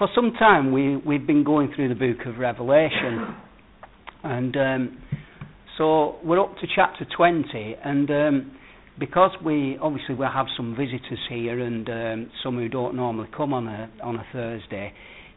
for some time we've been going through the book of Revelation, and so we're up to chapter 20, and because we have some visitors here and some who don't normally come on a Thursday,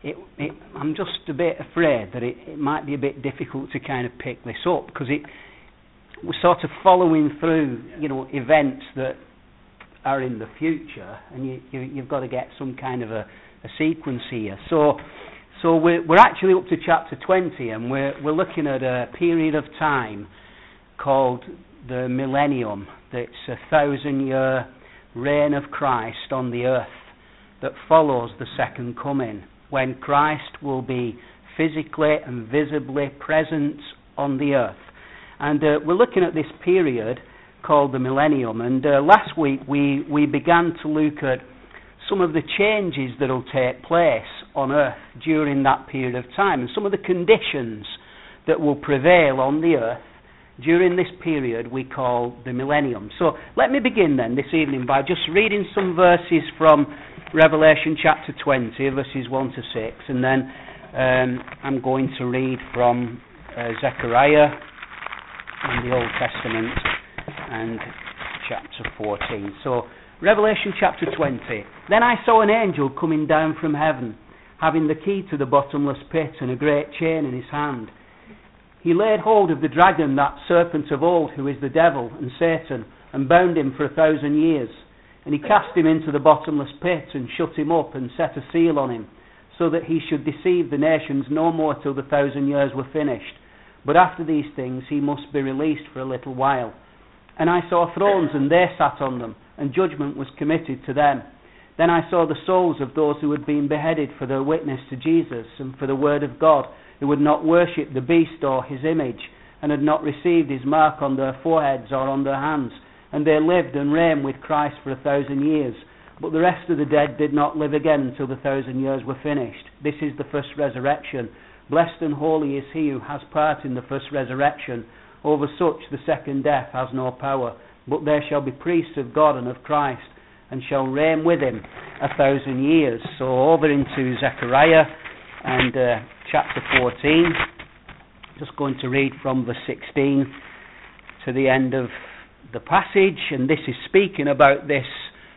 I'm just a bit afraid that it might be a bit difficult to kind of pick this up, because we're sort of following through, events that are in the future, and you've got to get some kind of a sequence here. So we're actually up to chapter 20, and we're looking at a period of time called the millennium. It's 1,000-year reign of Christ on the earth that follows the second coming, when Christ will be physically and visibly present on the earth. And we're looking at this period called the millennium, and last week we began to look at some of the changes that will take place on earth during that period of time, and some of the conditions that will prevail on the earth during this period we call the millennium. So let me begin then this evening by just reading some verses from Revelation chapter 20, verses 1 to 6, and then I'm going to read from Zechariah in the Old Testament and chapter 14. So Revelation chapter 20. Then I saw an angel coming down from heaven, having the key to the bottomless pit and a great chain in his hand. He laid hold of the dragon, that serpent of old, who is the devil and Satan, and bound him for 1,000 years. And he cast him into the bottomless pit and shut him up and set a seal on him, so that he should deceive the nations no more till the 1,000 years were finished. But after these things he must be released for a little while. And I saw thrones, and they sat on them, and judgment was committed to them. Then I saw the souls of those who had been beheaded for their witness to Jesus and for the word of God, who had not worshipped the beast or his image, and had not received his mark on their foreheads or on their hands. And they lived and reigned with Christ for 1,000 years. But the rest of the dead did not live again until the 1,000 years were finished. This is the first resurrection. Blessed and holy is he who has part in the first resurrection. Over such the second death has no power. But there shall be priests of God and of Christ, and shall reign with him 1,000 years. So over into Zechariah and chapter 14. Just going to read from verse 16 to the end of the passage, and this is speaking about this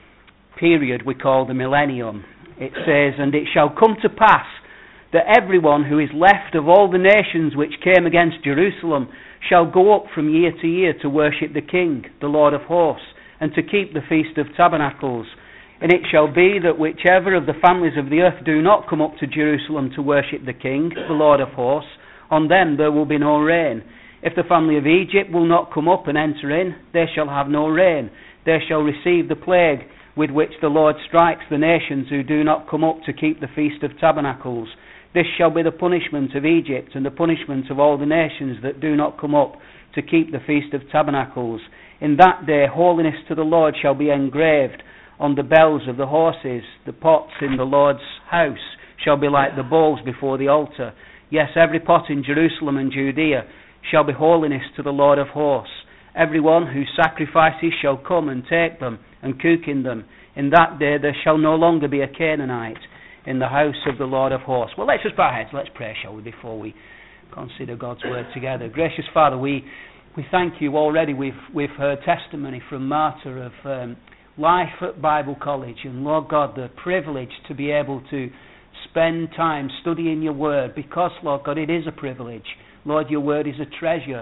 period we call the millennium. It says, "And it shall come to pass that everyone who is left of all the nations which came against Jerusalem shall go up from year to year to worship the King, the Lord of hosts, and to keep the Feast of Tabernacles. And it shall be that whichever of the families of the earth do not come up to Jerusalem to worship the King, the Lord of hosts, on them there will be no rain. If the family of Egypt will not come up and enter in, they shall have no rain. They shall receive the plague with which the Lord strikes the nations who do not come up to keep the Feast of Tabernacles. This shall be the punishment of Egypt, and the punishment of all the nations that do not come up to keep the Feast of Tabernacles. In that day holiness to the Lord shall be engraved on the bells of the horses. The pots in the Lord's house shall be like the bowls before the altar. Yes, every pot in Jerusalem and Judea shall be holiness to the Lord of hosts. Everyone who sacrifices shall come and take them and cook in them. In that day there shall no longer be a Canaanite in the house of the Lord of hosts." Well, let's just bow our heads. Let's pray, shall we, before we consider God's word together. Gracious Father, we thank you already. We've heard testimony from Martha of life at Bible College, and Lord God, the privilege to be able to spend time studying your word, because Lord God, it is a privilege. Lord, your word is a treasure.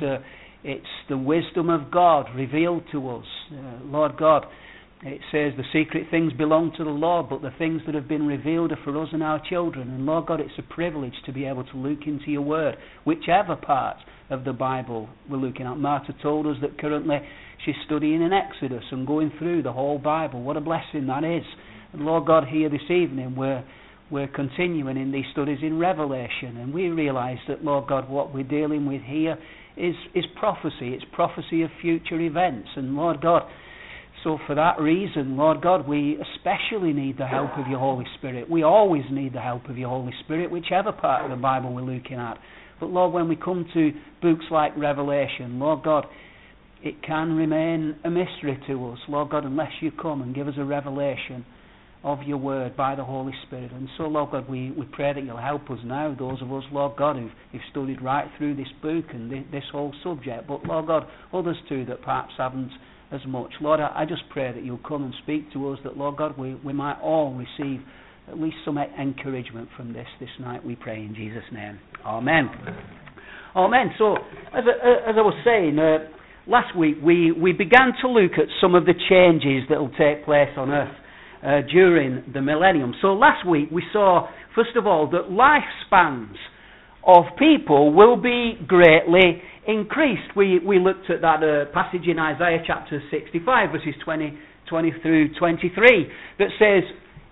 It's the wisdom of God revealed to us. Lord God, it says the secret things belong to the Lord, but the things that have been revealed are for us and our children. And Lord God, it's a privilege to be able to look into your word, whichever part of the Bible we're looking at. Martha told us that currently she's studying in Exodus and going through the whole Bible. What a blessing that is. And Lord God, here this evening we're continuing in these studies in Revelation, and we realise that, Lord God, what we're dealing with here is prophecy. It's prophecy of future events. And Lord God, so for that reason, Lord God, we especially need the help of your Holy Spirit. We always need the help of your Holy Spirit, whichever part of the Bible we're looking at. But Lord, when we come to books like Revelation, Lord God, it can remain a mystery to us, Lord God, unless you come and give us a revelation of your word by the Holy Spirit. And so, Lord God, we pray that you'll help us now, those of us, Lord God, who've studied right through this book and this whole subject. But, Lord God, others too that perhaps haven't as much. Lord, I just pray that you'll come and speak to us, that, Lord God, we might all receive at least some encouragement from this night, we pray in Jesus' name. Amen. Amen. So, as I was saying, last week we began to look at some of the changes that will take place on earth during the millennium. So last week we saw, first of all, that lifespans of people will be greatly increased. We looked at that passage in Isaiah chapter 65, verses 20 through 23, that says,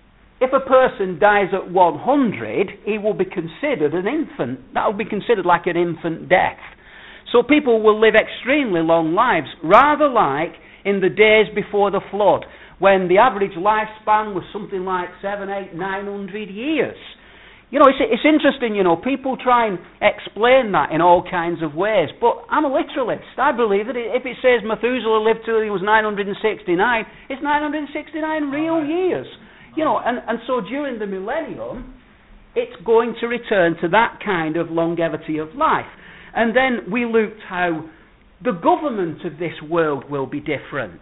if a person dies at 100, he will be considered an infant. That will be considered like an infant death. So people will live extremely long lives, rather like in the days before the flood, when the average lifespan was something like 700, 800, 900 years. You know, it's interesting, you know, people try and explain that in all kinds of ways, but I'm a literalist. I believe that if it says Methuselah lived till he was 969, it's 969 real years. You know, and so during the millennium, it's going to return to that kind of longevity of life. And then we looked how the government of this world will be different.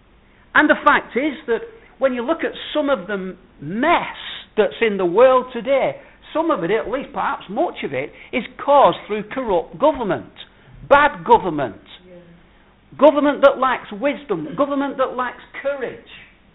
And the fact is that when you look at some of the mess that's in the world today, some of it, at least perhaps much of it, is caused through corrupt government, bad government, government that lacks wisdom, government that lacks courage,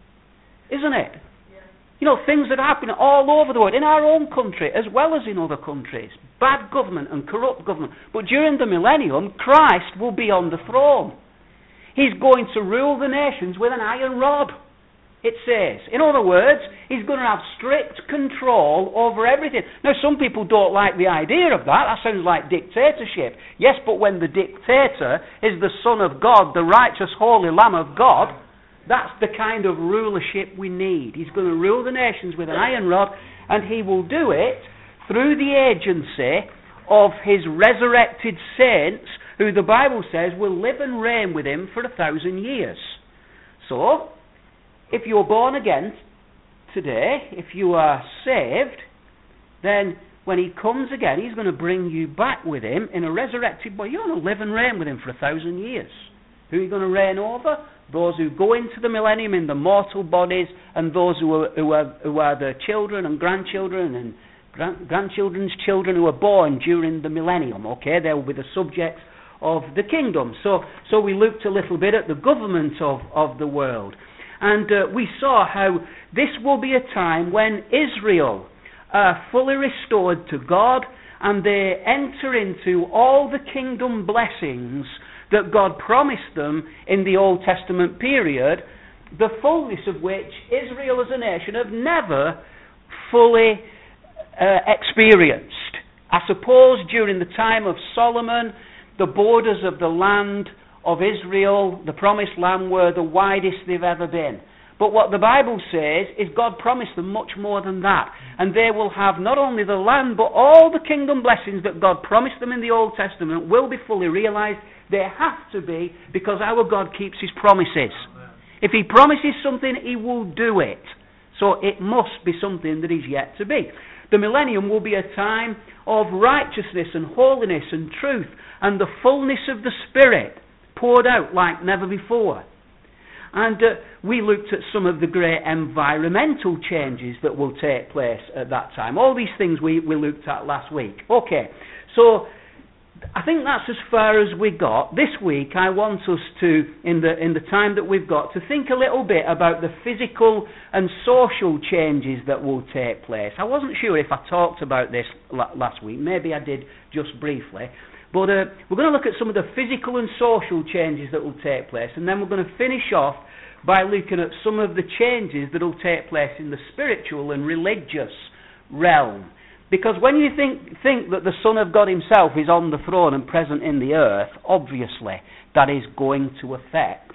isn't it? You know, things that happen all over the world, in our own country as well as in other countries. Bad government and corrupt government. But during the millennium, Christ will be on the throne. He's going to rule the nations with an iron rod, it says. In other words, he's going to have strict control over everything. Now, some people don't like the idea of that. That sounds like dictatorship. Yes, but when the dictator is the Son of God, the righteous, holy Lamb of God, that's the kind of rulership we need. He's going to rule the nations with an iron rod, and he will do it through the agency of his resurrected saints, who the Bible says will live and reign with him for 1,000 years. So, if you're born again today, if you are saved, then when he comes again, he's going to bring you back with him in a resurrected body. You're going to live and reign with him for 1,000 years. Who are you going to reign over? Those who go into the millennium in the mortal bodies, and those who are the children and grandchildren and grandchildren's children who are born during the millennium. Okay, they will be the subjects of the kingdom. So we looked a little bit at the government of the world, and we saw how this will be a time when Israel are fully restored to God, and they enter into all the kingdom blessings that God promised them in the Old Testament period, the fullness of which Israel as a nation have never fully experienced. I suppose during the time of Solomon, the borders of the land of Israel, the promised land, were the widest they've ever been. But what the Bible says is God promised them much more than that. And they will have not only the land, but all the kingdom blessings that God promised them in the Old Testament will be fully realized. They have to be, because our God keeps his promises. Amen. If he promises something, he will do it. So it must be something that is yet to be. The millennium will be a time of righteousness and holiness and truth, and the fullness of the Spirit poured out like never before. And we looked at some of the great environmental changes that will take place at that time. All these things we looked at last week. Okay, so I think that's as far as we got. This week I want us to, in the time that we've got, to think a little bit about the physical and social changes that will take place. I wasn't sure if I talked about this last week. Maybe I did just briefly. But we're going to look at some of the physical and social changes that will take place, and then we're going to finish off by looking at some of the changes that will take place in the spiritual and religious realm. Because when you think that the Son of God himself is on the throne and present in the earth, obviously that is going to affect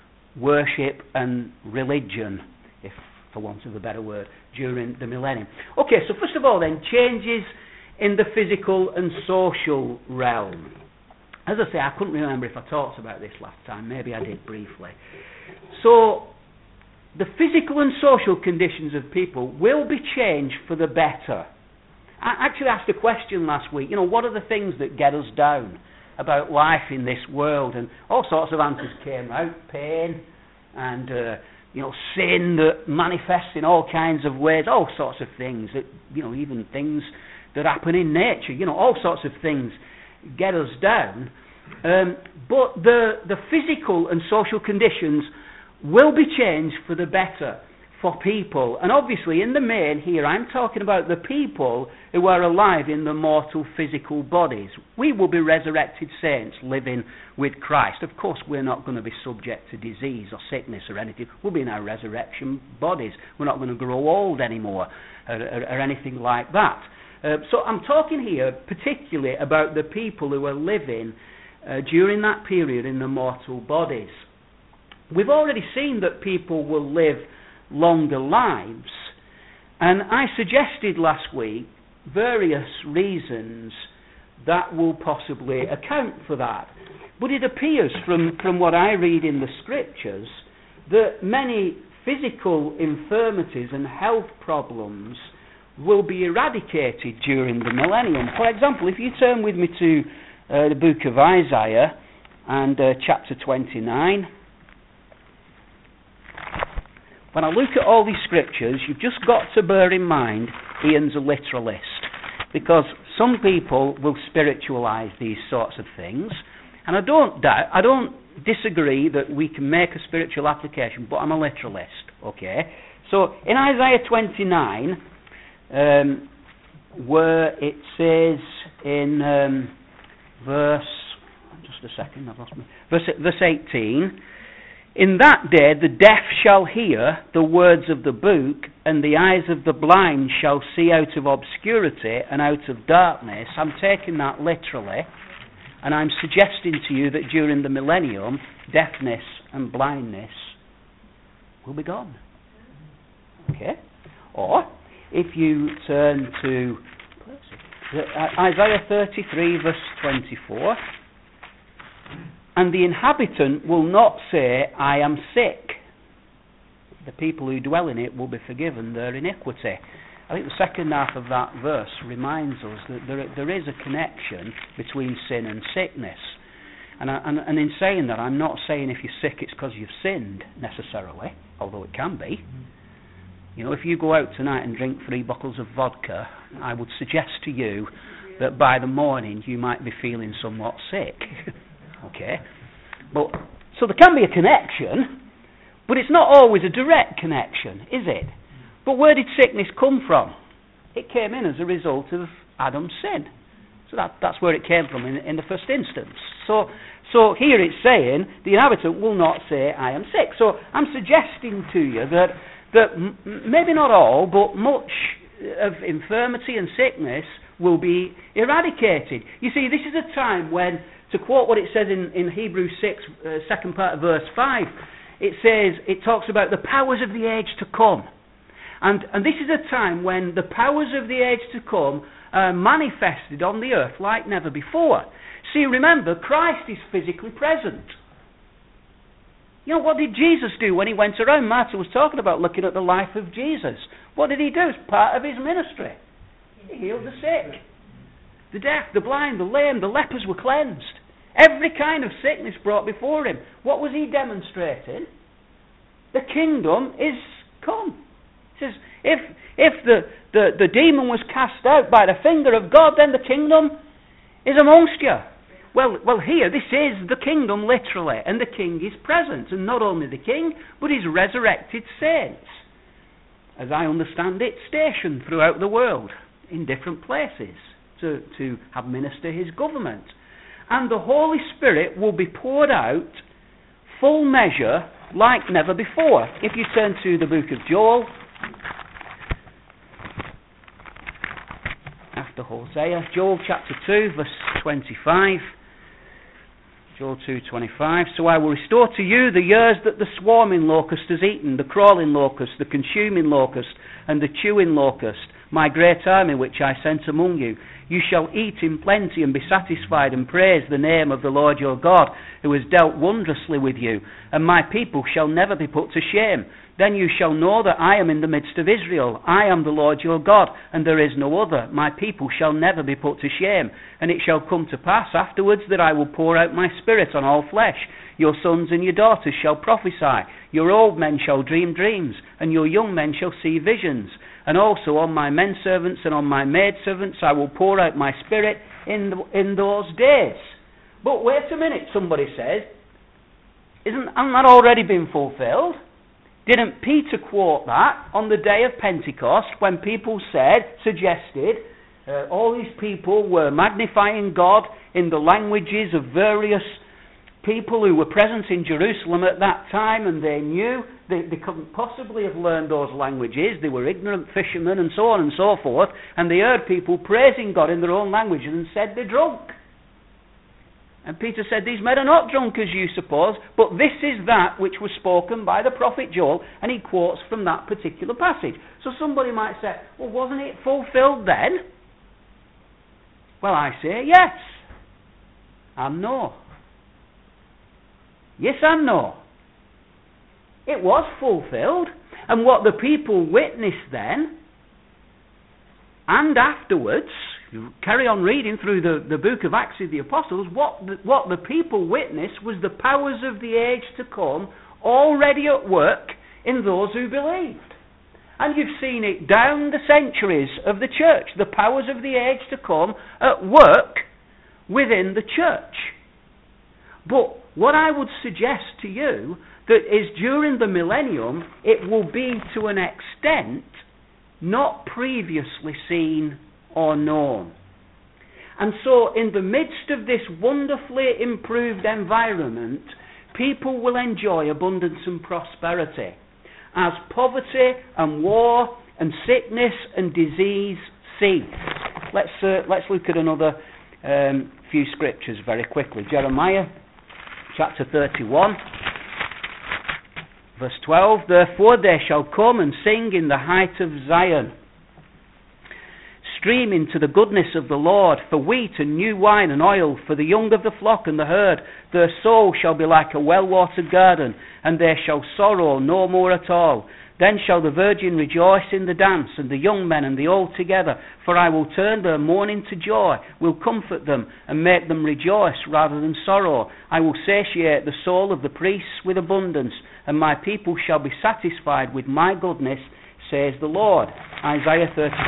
worship and religion, if for want of a better word, during the millennium. Okay, so first of all then, changes in the physical and social realm. As I say, I couldn't remember if I talked about this last time. Maybe I did briefly. So, the physical and social conditions of people will be changed for the better. I actually asked a question last week, what are the things that get us down about life in this world? And all sorts of answers came out. Pain and, sin that manifests in all kinds of ways, all sorts of things, that, even things that happen in nature, all sorts of things get us down. But the physical and social conditions will be changed for the better for people. And obviously, in the main here, I'm talking about the people who are alive in the mortal physical bodies. We will be resurrected saints living with Christ. Of course, we're not going to be subject to disease or sickness or anything. We'll be in our resurrection bodies. We're not going to grow old anymore or anything like that. So I'm talking here particularly about the people who are living during that period in the mortal bodies. We've already seen that people will live longer lives, and I suggested last week various reasons that will possibly account for that. But it appears from what I read in the scriptures that many physical infirmities and health problems will be eradicated during the millennium. For example, if you turn with me to the book of Isaiah and chapter 29, when I look at all these scriptures, you've just got to bear in mind Ian's a literalist, because some people will spiritualize these sorts of things, and I don't disagree that we can make a spiritual application, but I'm a literalist, okay? So in Isaiah 29, where it says in verse 18, in that day the deaf shall hear the words of the book, and the eyes of the blind shall see out of obscurity and out of darkness. I'm taking that literally, and I'm suggesting to you that during the millennium, deafness and blindness will be gone. Okay? Or, if you turn to Isaiah 33 verse 24, and the inhabitant will not say, I am sick. The people who dwell in it will be forgiven their iniquity. I think the second half of that verse reminds us that there is a connection between sin and sickness. And in saying that, I'm not saying if you're sick it's because you've sinned necessarily, although it can be. If you go out tonight and drink 3 bottles of vodka, I would suggest to you that by the morning you might be feeling somewhat sick. Okay? So there can be a connection, but it's not always a direct connection, is it? But where did sickness come from? It came in as a result of Adam's sin. So that's where it came from in the first instance. So here it's saying, the inhabitant will not say, I am sick. So I'm suggesting to you that maybe not all, but much of infirmity and sickness will be eradicated. You see, this is a time when, to quote what it says in Hebrews 6, second part of verse 5, it talks about the powers of the age to come. And this is a time when the powers of the age to come are manifested on the earth like never before. See, remember, Christ is physically present. What did Jesus do when he went around? Martha was talking about looking at the life of Jesus. What did he do as part of his ministry? He healed the sick, the deaf, the blind, the lame, the lepers were cleansed. Every kind of sickness brought before him. What was he demonstrating? The kingdom is come. He says, if the demon was cast out by the finger of God, then the kingdom is amongst you. Well, here, this is the kingdom literally, and the king is present, and not only the king, but his resurrected saints, as I understand it, stationed throughout the world in different places to administer his government. And the Holy Spirit will be poured out full measure like never before. If you turn to the book of Joel, after Hosea, Joel chapter 2, verse 25. Joel 2:25. So I will restore to you the years that the swarming locust has eaten, the crawling locust, the consuming locust, and the chewing locust, my great army which I sent among you. You shall eat in plenty and be satisfied, and praise the name of the Lord your God, who has dealt wondrously with you, and my people shall never be put to shame. Then you shall know that I am in the midst of Israel. I am the Lord your God, and there is no other. My people shall never be put to shame. And it shall come to pass afterwards that I will pour out my spirit on all flesh. Your sons and your daughters shall prophesy. Your old men shall dream dreams, and your young men shall see visions. And also on my men servants and on my maid servants I will pour out my spirit in those days. But wait a minute, somebody says. Hasn't that already been fulfilled? Didn't Peter quote that on the day of Pentecost when people suggested all these people were magnifying God in the languages of various people who were present in Jerusalem at that time, and they knew they couldn't possibly have learned those languages. They were ignorant fishermen and so on and so forth, and they heard people praising God in their own languages and said they're drunk. And Peter said, these men are not drunk as you suppose, but this is that which was spoken by the prophet Joel, and he quotes from that particular passage. So somebody might say, well, wasn't it fulfilled then? Well, I say yes and no. Yes and no. It was fulfilled, and what the people witnessed then and afterwards, you carry on reading through the book of Acts of the Apostles, what the people witnessed was the powers of the age to come already at work in those who believed. And you've seen it down the centuries of the church, the powers of the age to come at work within the church. But what I would suggest to you that is during the millennium, it will be to an extent not previously seen or known. And so in the midst of this wonderfully improved environment, people will enjoy abundance and prosperity as poverty and war and sickness and disease cease. Let's look at another few scriptures very quickly. Jeremiah chapter 31 verse 12, therefore they shall come and sing in the height of Zion, streaming to the goodness of the Lord, for wheat and new wine and oil, for the young of the flock and the herd. Their soul shall be like a well-watered garden, and they shall sorrow no more at all. Then shall the virgin rejoice in the dance, and the young men and the old together. For I will turn their mourning to joy, will comfort them, and make them rejoice rather than sorrow. I will satiate the soul of the priests with abundance, and my people shall be satisfied with my goodness, says the Lord. Isaiah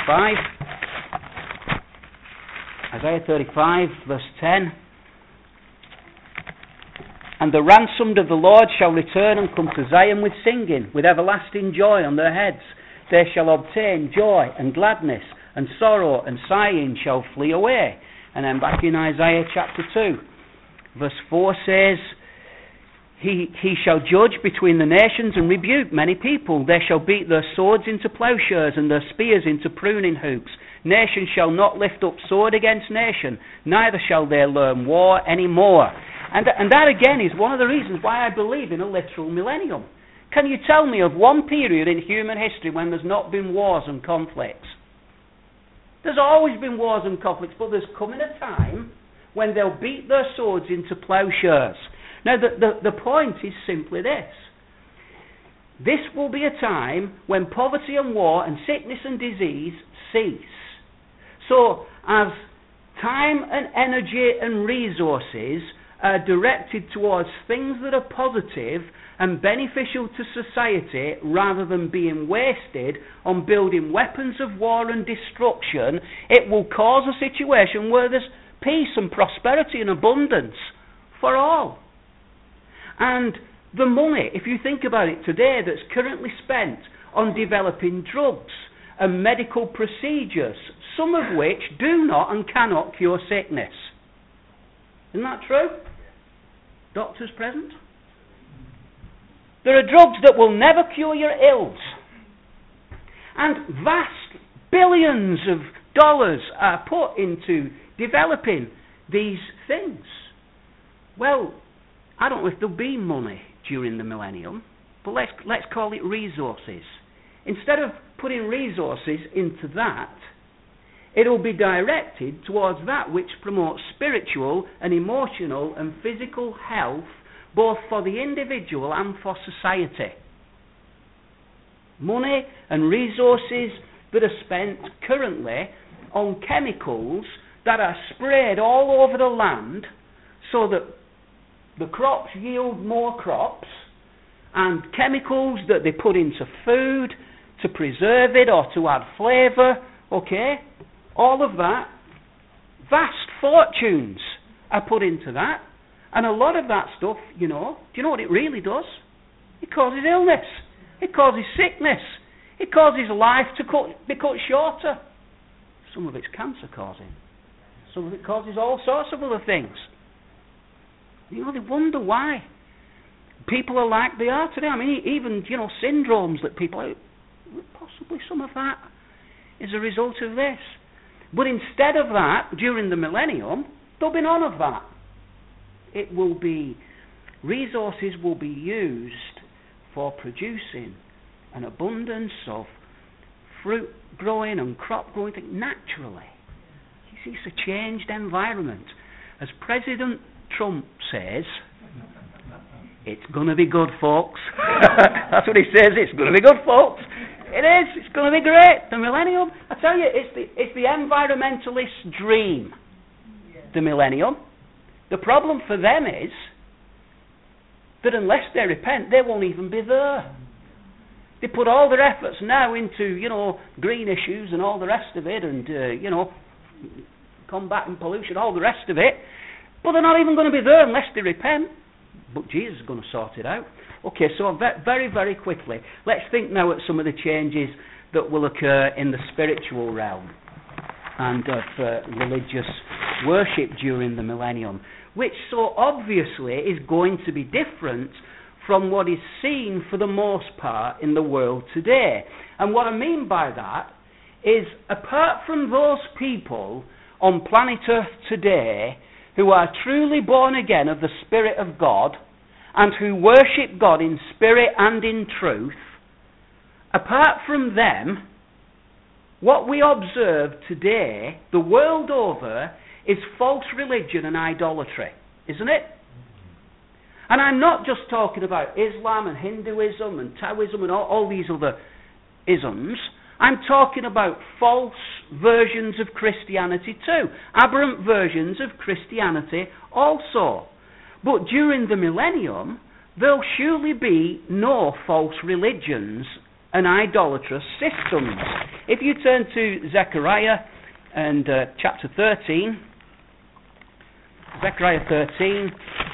35, verse 10. And the ransomed of the Lord shall return and come to Zion with singing, with everlasting joy on their heads. They shall obtain joy and gladness, and sorrow and sighing shall flee away. And then back in Isaiah chapter 2, verse 4 says, He shall judge between the nations and rebuke many people. They shall beat their swords into plowshares and their spears into pruning hooks. Nation shall not lift up sword against nation, neither shall they learn war any more. And that again is one of the reasons why I believe in a literal millennium. Can you tell me of one period in human history when there's not been wars and conflicts? There's always been wars and conflicts, but there's coming a time when they'll beat their swords into plowshares. Now the point is simply this. This will be a time when poverty and war and sickness and disease cease. So as time and energy and resources are directed towards things that are positive and beneficial to society rather than being wasted on building weapons of war and destruction, it will cause a situation where there's peace and prosperity and abundance for all. And the money, if you think about it today, that's currently spent on developing drugs and medical procedures, some of which do not and cannot cure sickness. Isn't that true? Doctors present? There are drugs that will never cure your ills. And vast billions of dollars are put into developing these things. Well, I don't know if there'll be money during the millennium, but let's call it resources. Instead of putting resources into that, It will be directed towards that which promotes spiritual and emotional and physical health, both for the individual and for society. Money and resources that are spent currently on chemicals that are sprayed all over the land so that the crops yield more crops, and chemicals that they put into food to preserve it or to add flavour, okay? All of that, vast fortunes are put into that, and a lot of that stuff, do you know what it really does? It causes illness, it causes sickness, it causes life to be cut shorter. Some of it's cancer causing, some of it causes all sorts of other things. They wonder why people are like they are today. I mean, even, syndromes that people have, possibly some of that is a result of this. But instead of that, during the millennium, there'll be none of that. Resources will be used for producing an abundance of fruit growing and crop growing naturally. You see, it's a changed environment. As President Trump says, it's going to be good, folks. That's what he says, it's going to be good, folks. It is, it's going to be great. The millennium, I tell you, it's the environmentalist's dream, the millennium. The problem for them is that unless they repent, they won't even be there. They put all their efforts now into, green issues and all the rest of it, and, combating pollution, all the rest of it, but they're not even going to be there unless they repent. But Jesus is going to sort it out. Okay, so very, very quickly, let's think now at some of the changes that will occur in the spiritual realm and of religious worship during the millennium, which so obviously is going to be different from what is seen for the most part in the world today. And what I mean by that is, apart from those people on planet Earth today who are truly born again of the Spirit of God and who worship God in spirit and in truth, apart from them, what we observe today, the world over, is false religion and idolatry, isn't it? And I'm not just talking about Islam and Hinduism and Taoism and all these other isms. I'm talking about false versions of Christianity too, aberrant versions of Christianity also. But during the millennium, there'll surely be no false religions and idolatrous systems. If you turn to Zechariah and chapter 13, Zechariah 13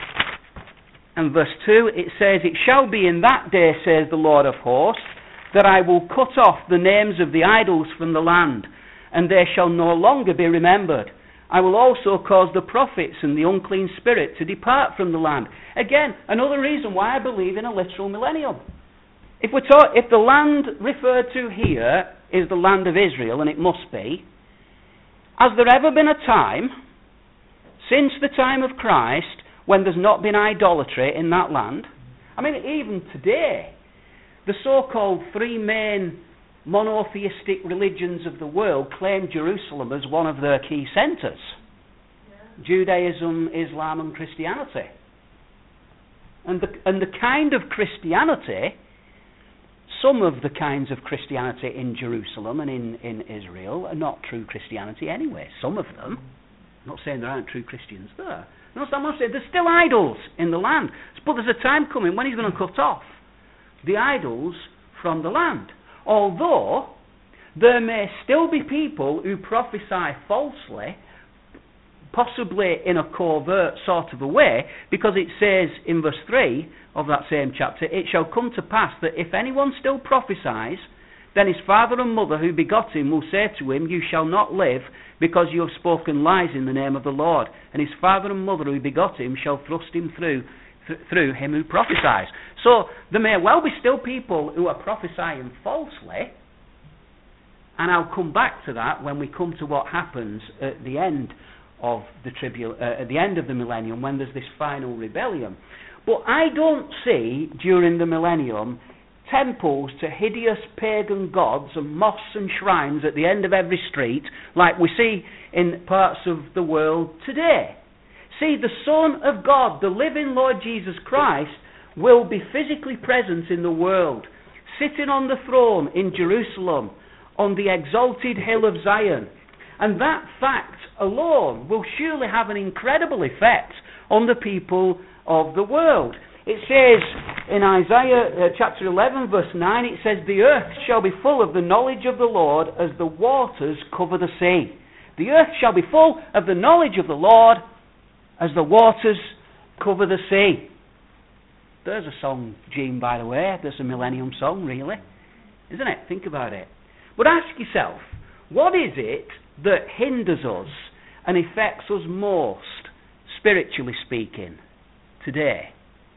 and verse 2, it says, "It shall be in that day, says the Lord of hosts, that I will cut off the names of the idols from the land, and they shall no longer be remembered. I will also cause the prophets and the unclean spirit to depart from the land." Again, another reason why I believe in a literal millennium. If the land referred to here is the land of Israel, and it must be, has there ever been a time, since the time of Christ, when there's not been idolatry in that land? I mean, even today, the so-called three main monotheistic religions of the world claim Jerusalem as one of their key centres. Yeah. Judaism, Islam and Christianity. And the kind of Christianity, some of the kinds of Christianity in Jerusalem and in Israel are not true Christianity anyway. Some of them. I'm not saying there aren't true Christians there. No, I'm not saying there's still idols in the land. But there's a time coming when he's going to cut off the idols from the land. Although there may still be people who prophesy falsely, possibly in a covert sort of a way, because it says in verse 3 of that same chapter, "It shall come to pass that if anyone still prophesies, then his father and mother who begot him will say to him, 'You shall not live, because you have spoken lies in the name of the Lord.' And his father and mother who begot him shall thrust him through him who prophesies." So there may well be still people who are prophesying falsely, and I'll come back to that when we come to what happens at the end of the millennium, when there's this final rebellion. But I don't see during the millennium temples to hideous pagan gods and mosques and shrines at the end of every street, like we see in parts of the world today. See, the Son of God, the living Lord Jesus Christ, will be physically present in the world, sitting on the throne in Jerusalem, on the exalted hill of Zion. And that fact alone will surely have an incredible effect on the people of the world. It says in Isaiah chapter 11 verse 9, it says, "The earth shall be full of the knowledge of the Lord as the waters cover the sea." The earth shall be full of the knowledge of the Lord as the waters cover the sea. There's a song, Gene, by the way. There's a millennium song, really. Isn't it? Think about it. But ask yourself, what is it that hinders us and affects us most, spiritually speaking, today?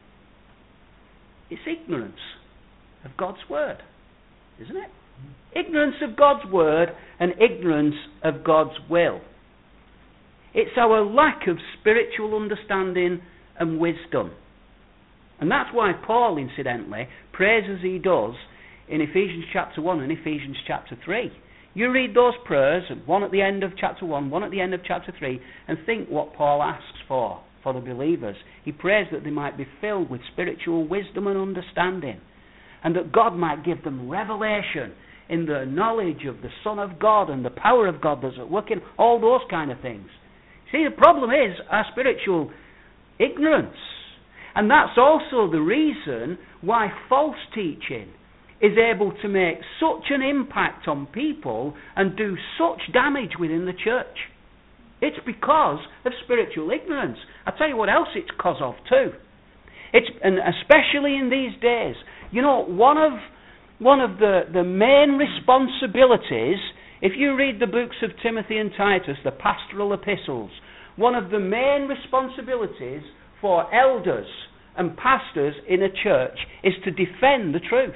It's ignorance of God's Word, isn't it? Ignorance of God's Word and ignorance of God's will. It's our lack of spiritual understanding and wisdom. And that's why Paul, incidentally, prays as he does in Ephesians chapter 1 and Ephesians chapter 3. You read those prayers, one at the end of chapter 1, one at the end of chapter 3, and think what Paul asks for the believers. He prays that they might be filled with spiritual wisdom and understanding, and that God might give them revelation in the knowledge of the Son of God and the power of God that's at work in all those kind of things. See, the problem is our spiritual ignorance. And that's also the reason why false teaching is able to make such an impact on people and do such damage within the church. It's because of spiritual ignorance. I'll tell you what else it's cause of too. And especially in these days, you know, one of the main responsibilities, if you read the books of Timothy and Titus, the pastoral epistles, one of the main responsibilities for elders and pastors in a church is to defend the truth.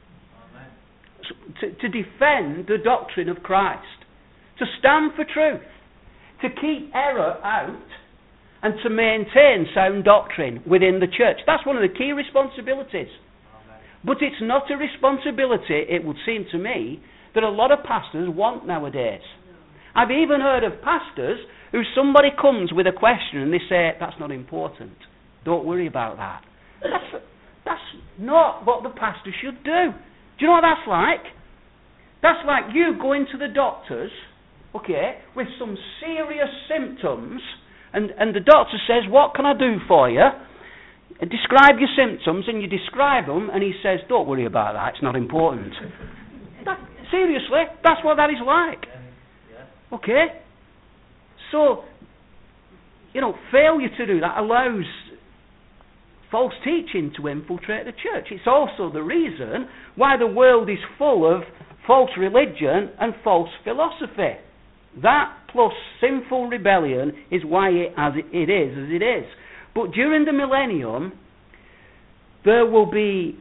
To defend the doctrine of Christ. To stand for truth. To keep error out. And to maintain sound doctrine within the church. That's one of the key responsibilities. But it's not a responsibility, it would seem to me, that a lot of pastors want nowadays. I've even heard of pastors who somebody comes with a question and they say, "That's not important. Don't worry about that." That's not what the pastor should do. Do you know what that's like? That's like you going to the doctors, okay, with some serious symptoms, and the doctor says, "What can I do for you?" Describe your symptoms, and you describe them, and he says, "Don't worry about that, it's not important." Seriously, that's what that is like. Okay? So, you know, failure to do that allows false teaching to infiltrate the church. It's also the reason why the world is full of false religion and false philosophy. That plus sinful rebellion is why it is as it is. But during the millennium, there will be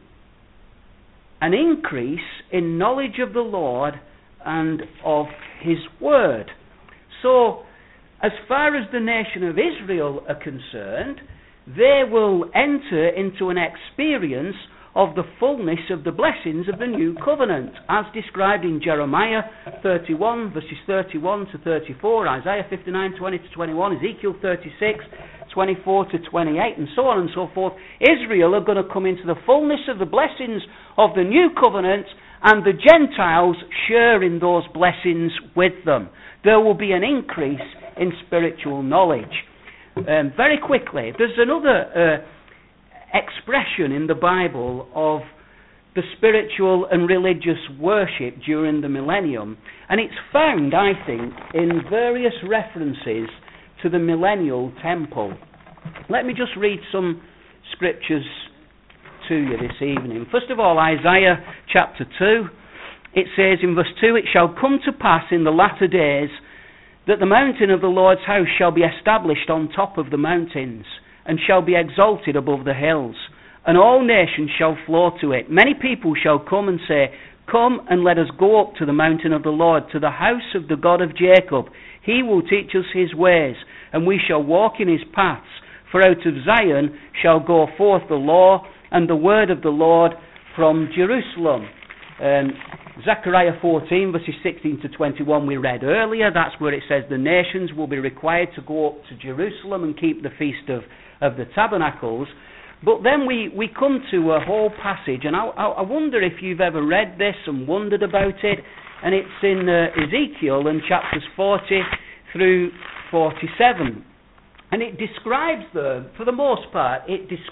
an increase in knowledge of the Lord and of His Word. So, as far as the nation of Israel are concerned, they will enter into an experience of the fullness of the blessings of the new covenant, as described in Jeremiah 31, verses 31 to 34, Isaiah 59, 20 to 21, Ezekiel 36, 24 to 28, and so on and so forth. Israel are going to come into the fullness of the blessings of the new covenant, and the Gentiles share in those blessings with them. There will be an increase in spiritual knowledge. Very quickly, there's another expression in the Bible of the spiritual and religious worship during the millennium, and it's found, I think, in various references to the millennial temple. Let me just read some scriptures to you this evening. First of all, Isaiah chapter 2. It says in verse 2, "It shall come to pass in the latter days that the mountain of the Lord's house shall be established on top of the mountains, and shall be exalted above the hills, and all nations shall flow to it. Many people shall come and say, Come and let us go up to the mountain of the Lord, to the house of the God of Jacob. He will teach us his ways, and we shall walk in his paths. For out of Zion shall go forth the law and the word of the Lord from Jerusalem. Zechariah 14 verses 16 to 21 we read earlier. That's where it says the nations will be required to go up to Jerusalem and keep the Feast of the Tabernacles. But then we come to a whole passage, and I wonder if you've ever read this and wondered about it, and it's in Ezekiel in chapters 40 through 47. And it describes for the most part, it gives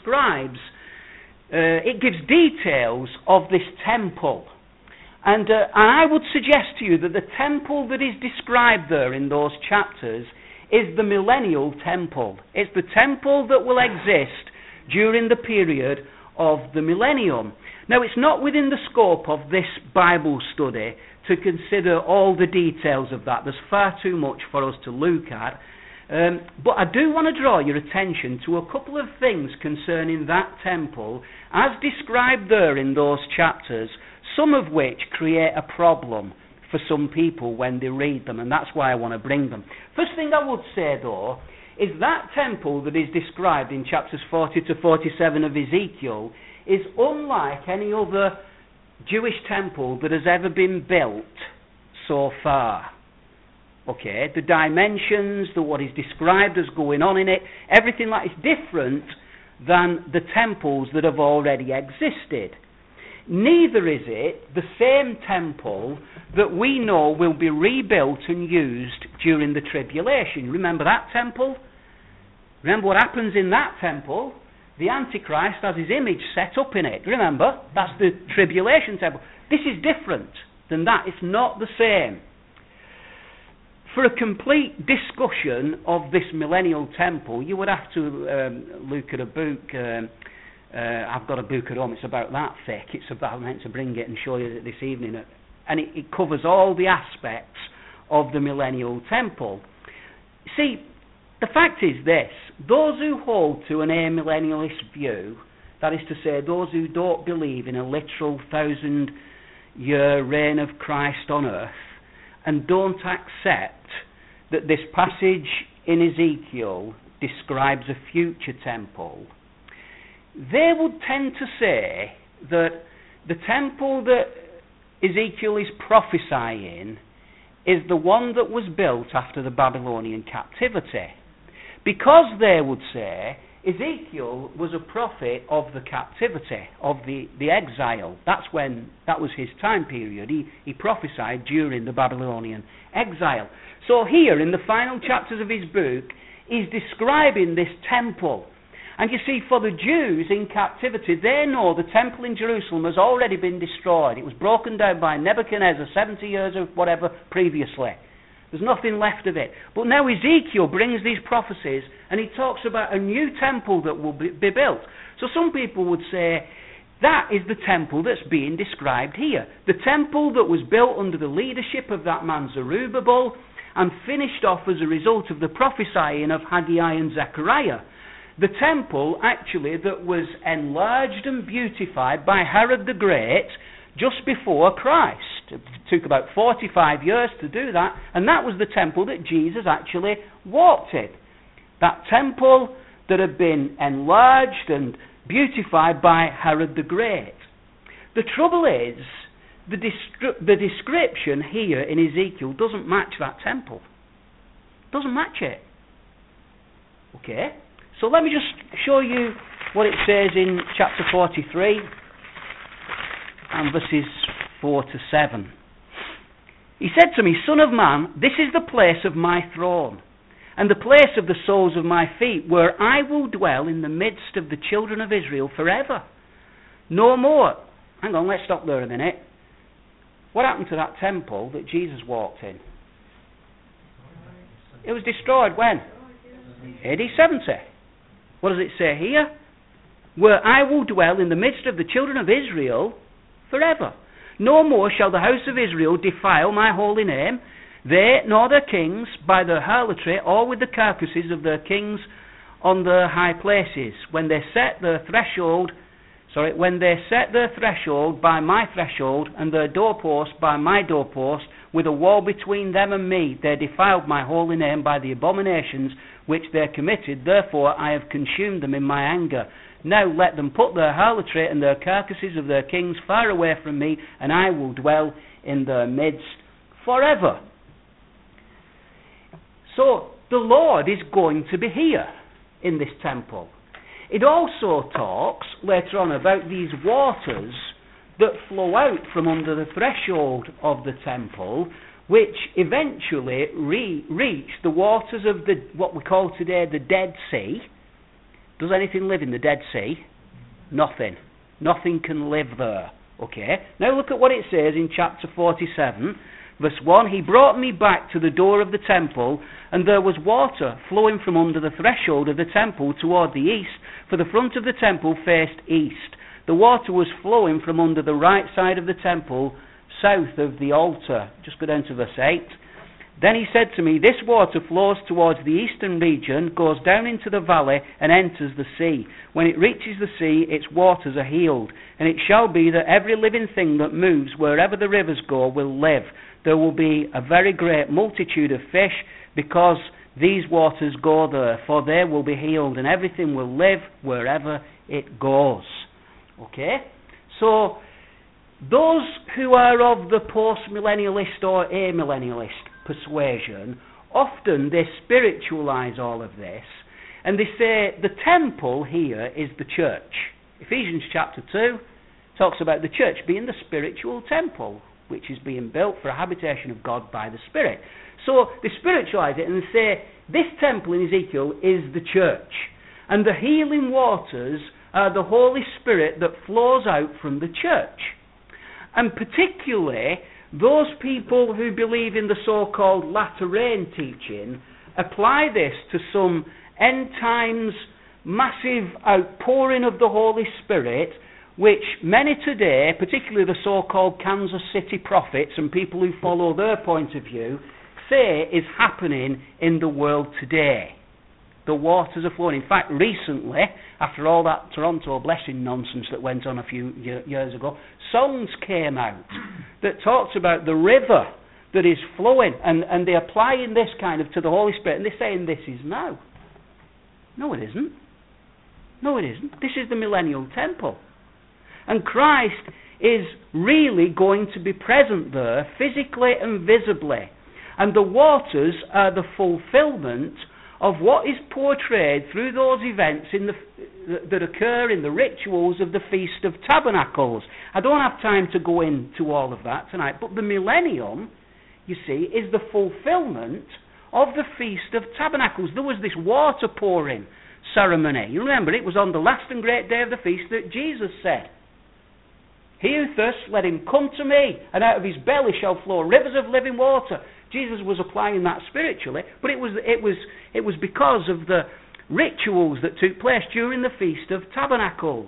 details of this temple. And I would suggest to you that the temple that is described there in those chapters is the millennial temple. It's the temple that will exist during the period of the millennium. Now, it's not within the scope of this Bible study to consider all the details of that. There's far too much for us to look at. But I do want to draw your attention to a couple of things concerning that temple, as described there in those chapters, some of which create a problem for some people when they read them, and that's why I want to bring them. First thing I would say, though, is that temple that is described in chapters 40 to 47 of Ezekiel is unlike any other Jewish temple that has ever been built so far. Okay, the dimensions, what is described as going on in it, everything like it's different than the temples that have already existed. Neither is it the same temple that we know will be rebuilt and used during the tribulation. Remember that temple? Remember what happens in that temple? The Antichrist has his image set up in it. Remember? That's the tribulation temple. This is different than that. It's not the same. For a complete discussion of this millennial temple, you would have to look at a book. I've got a book at home. It's about that thick. I meant to bring it and show you this evening. And it covers all the aspects of the millennial temple. See, the fact is this. Those who hold to an amillennialist view, that is to say, those who don't believe in a literal 1,000-year reign of Christ on earth, and don't accept that this passage in Ezekiel describes a future temple, they would tend to say that the temple that Ezekiel is prophesying is the one that was built after the Babylonian captivity. Because they would say Ezekiel was a prophet of the captivity, of the exile. That was his time period. He prophesied during the Babylonian exile. So here, in the final chapters of his book, he's describing this temple. And you see, for the Jews in captivity, they know the temple in Jerusalem has already been destroyed. It was broken down by Nebuchadnezzar 70 years or whatever previously. There's nothing left of it. But now Ezekiel brings these prophecies and he talks about a new temple that will be built. So some people would say that is the temple that's being described here. The temple that was built under the leadership of that man Zerubbabel and finished off as a result of the prophesying of Haggai and Zechariah. The temple actually that was enlarged and beautified by Herod the Great just before Christ. It took about 45 years to do that, and that was the temple that Jesus actually walked in. That temple that had been enlarged and beautified by Herod the Great. The trouble is, the description here in Ezekiel doesn't match that temple. Doesn't match it. Okay? So let me just show you what it says in chapter 43 and verses 4 to 7. He said to me, Son of man, this is the place of my throne, and the place of the soles of my feet, where I will dwell in the midst of the children of Israel forever. No more. Hang on, let's stop there a minute. What happened to that temple that Jesus walked in? It was destroyed when? AD 70. What does it say here? Where I will dwell in the midst of the children of Israel forever. No more shall the house of Israel defile my holy name, they nor their kings, by their harlotry, or with the carcasses of their kings on their high places, when they set their threshold by my threshold, and their doorpost by my doorpost, with a wall between them and me, they defiled my holy name by the abominations which they committed. Therefore I have consumed them in my anger. Now let them put their harlotry and their carcasses of their kings far away from me, and I will dwell in their midst forever. So the Lord is going to be here in this temple. It also talks later on about these waters that flow out from under the threshold of the temple, which eventually reach the waters of what we call today the Dead Sea. Does anything live in the Dead Sea? Nothing. Nothing can live there. Okay. Now look at what it says in chapter 47, verse 1. He brought me back to the door of the temple, and there was water flowing from under the threshold of the temple toward the east, for the front of the temple faced east. The water was flowing from under the right side of the temple, south of the altar. Just go down to verse 8. Then he said to me, this water flows towards the eastern region, goes down into the valley, and enters the sea. When it reaches the sea, its waters are healed. And it shall be that every living thing that moves wherever the rivers go will live. There will be a very great multitude of fish, because these waters go there, for they will be healed, and everything will live wherever it goes. Okay? So, those who are of the post-millennialist or amillennialist persuasion, often they spiritualize all of this, and they say the temple here is the church. Ephesians chapter 2 talks about the church being the spiritual temple, which is being built for a habitation of God by the Spirit. So they spiritualize it and say this temple in Ezekiel is the church, and the healing waters are the Holy Spirit that flows out from the church. And particularly those people who believe in the so-called latter rain teaching apply this to some end times massive outpouring of the Holy Spirit, which many today, particularly the so-called Kansas City prophets and people who follow their point of view, say is happening in the world today. The waters are flowing. In fact, recently, after all that Toronto blessing nonsense that went on a few years ago, songs came out that talks about the river that is flowing, and they're applying this kind of to the Holy Spirit, and they're saying this is now. No, it isn't. No, it isn't. This is the millennial temple. And Christ is really going to be present there, physically and visibly. And the waters are the fulfillment of what is portrayed through those events that occur in the rituals of the Feast of Tabernacles. I don't have time to go into all of that tonight, but the millennium, you see, is the fulfillment of the Feast of Tabernacles. There was this water pouring ceremony. You remember, it was on the last and great day of the feast that Jesus said, "He who thirsts, let him come to me, and out of his belly shall flow rivers of living water." Jesus was applying that spiritually, but it was because of the rituals that took place during the Feast of Tabernacles.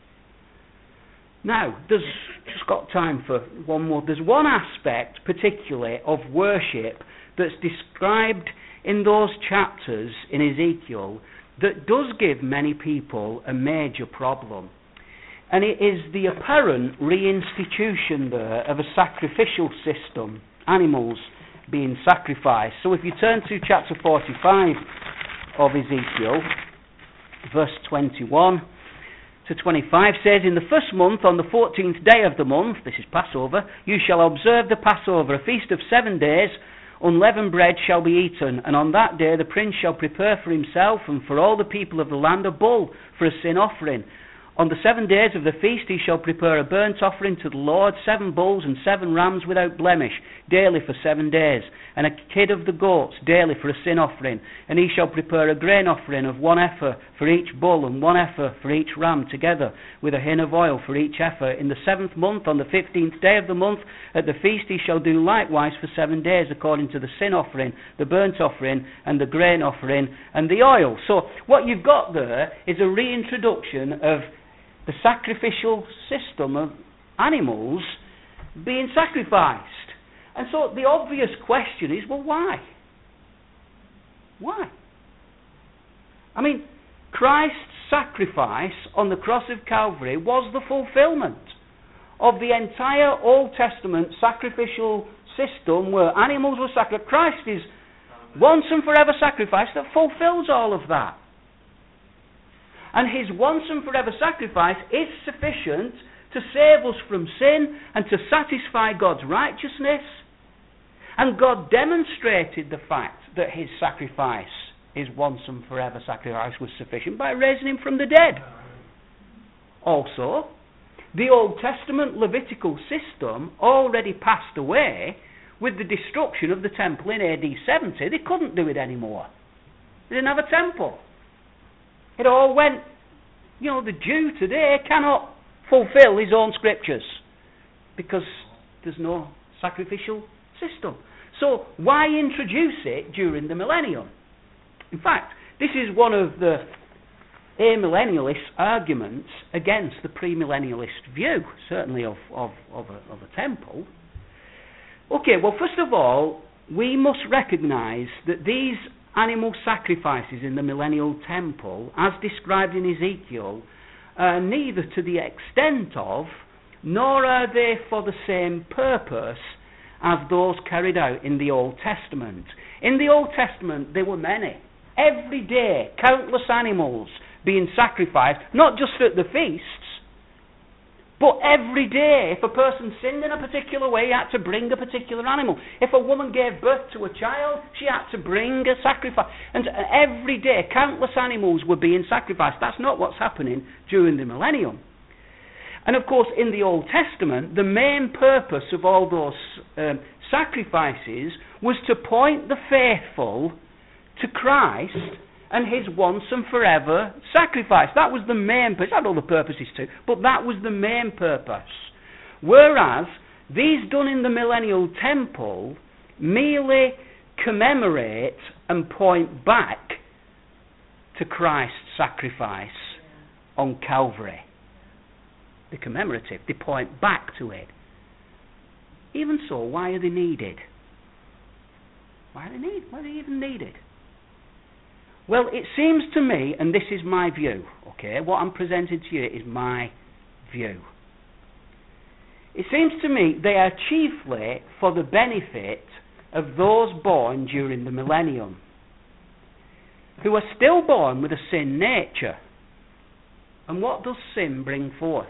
Now, there's just got time for one more. There's one aspect, particularly, of worship that's described in those chapters in Ezekiel that does give many people a major problem. And it is the apparent reinstitution there of a sacrificial system, animals being sacrificed. So if you turn to chapter 45 of Ezekiel, verse 21 to 25 says, "In the first month, on the 14th day of the month," this is Passover, "you shall observe the Passover, a feast of 7 days. Unleavened bread shall be eaten, and on that day the prince shall prepare for himself and for all the people of the land a bull for a sin offering. On the 7 days of the feast he shall prepare a burnt offering to the Lord, 7 bulls and 7 rams without blemish, daily for 7 days, and a kid of the goats daily for a sin offering. And he shall prepare a grain offering of 1 ephah for each bull and 1 ephah for each ram, together with a hin of oil for each ephah. In the 7th month, on the 15th day of the month, at the feast he shall do likewise for 7 days, according to the sin offering, the burnt offering, and the grain offering, and the oil." So what you've got there is a reintroduction of the sacrificial system of animals being sacrificed. And so the obvious question is, well, why? Why? I mean, Christ's sacrifice on the cross of Calvary was the fulfillment of the entire Old Testament sacrificial system where animals were sacrificed. Christ is once and forever sacrifice that fulfills all of that. And his once and forever sacrifice is sufficient to save us from sin and to satisfy God's righteousness. And God demonstrated the fact that his sacrifice, his once and forever sacrifice, was sufficient by raising him from the dead. Also, the Old Testament Levitical system already passed away with the destruction of the temple in AD 70. They couldn't do it anymore. They didn't have a temple. It all went, the Jew today cannot fulfill his own scriptures because there's no sacrificial system. So why introduce it during the millennium? In fact, this is one of the amillennialist arguments against the premillennialist view, certainly of a temple. Okay, well, first of all, we must recognize that these animal sacrifices in the millennial temple, as described in Ezekiel, are neither to the extent of, nor are they for the same purpose as those carried out in the Old Testament. In the Old Testament, there were many. Every day, countless animals being sacrificed, not just at the feasts, but every day. If a person sinned in a particular way, he had to bring a particular animal. If a woman gave birth to a child, she had to bring a sacrifice. And every day, countless animals were being sacrificed. That's not what's happening during the millennium. And of course, in the Old Testament, the main purpose of all those sacrifices was to point the faithful to Christ and his once and forever sacrifice. That was the main purpose. I had other purposes too, but that was the main purpose. Whereas these done in the millennial temple merely commemorate and point back to Christ's sacrifice on Calvary. The commemorative, they point back to it. Even so, why are they needed? Why are they even needed? Well, it seems to me, and this is my view, okay, what I'm presenting to you is my view. It seems to me they are chiefly for the benefit of those born during the millennium, who are still born with a sin nature. And what does sin bring forth?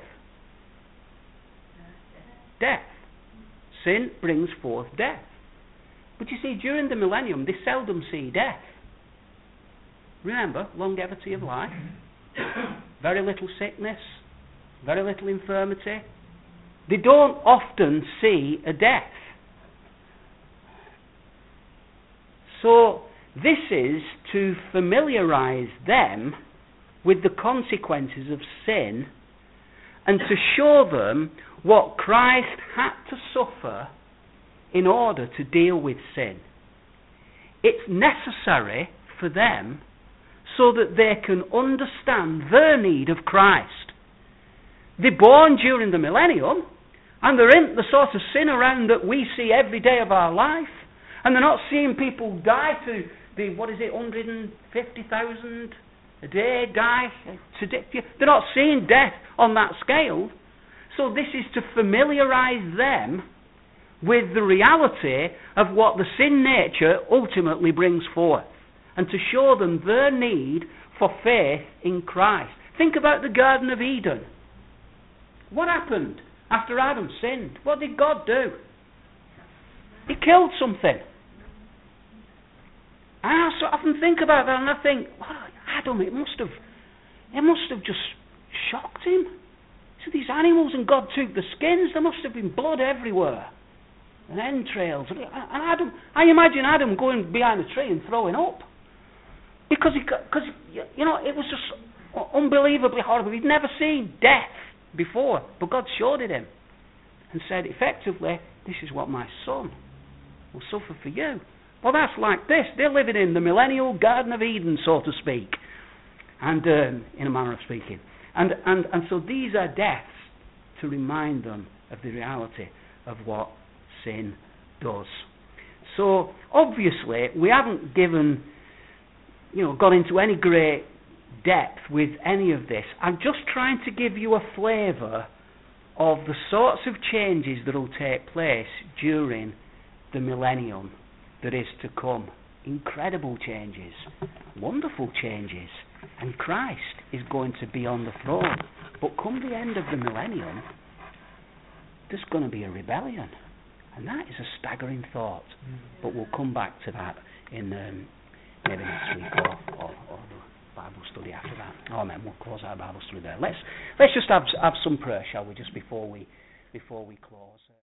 Death. Sin brings forth death. But you see, during the millennium, they seldom see death. Remember, longevity of life, very little sickness, very little infirmity. They don't often see a death. So this is to familiarize them with the consequences of sin and to show them what Christ had to suffer in order to deal with sin. It's necessary for them so that they can understand their need of Christ. They're born during the millennium, and they're in the sort of sin around that we see every day of our life, and they're not seeing people die to the, 150,000 a day die today. They're not seeing death on that scale. So this is to familiarize them with the reality of what the sin nature ultimately brings forth, and to show them their need for faith in Christ. Think about the Garden of Eden. What happened after Adam sinned? What did God do? He killed something. I so often think about that, and I think, Adam, it must have just shocked him. So these animals, and God took the skins. There must have been blood everywhere, and entrails. And Adam, I imagine Adam going behind a tree and throwing up. Because it was just unbelievably horrible. He'd never seen death before, but God showed it him and said, effectively, this is what my son will suffer for you. Well, that's like this. They're living in the millennial Garden of Eden, so to speak, and in a manner of speaking. And so these are deaths to remind them of the reality of what sin does. So, obviously, we haven't got into any great depth with any of this. I'm just trying to give you a flavour of the sorts of changes that will take place during the millennium that is to come. incredible changes, wonderful changes, and Christ is going to be on the throne. But come the end of the millennium, there's going to be a rebellion. And that is a staggering thought. But we'll come back to that in maybe next week or the Bible study after that. Oh man, we'll close our Bible study there. Let's just have some prayer, shall we, just before we close.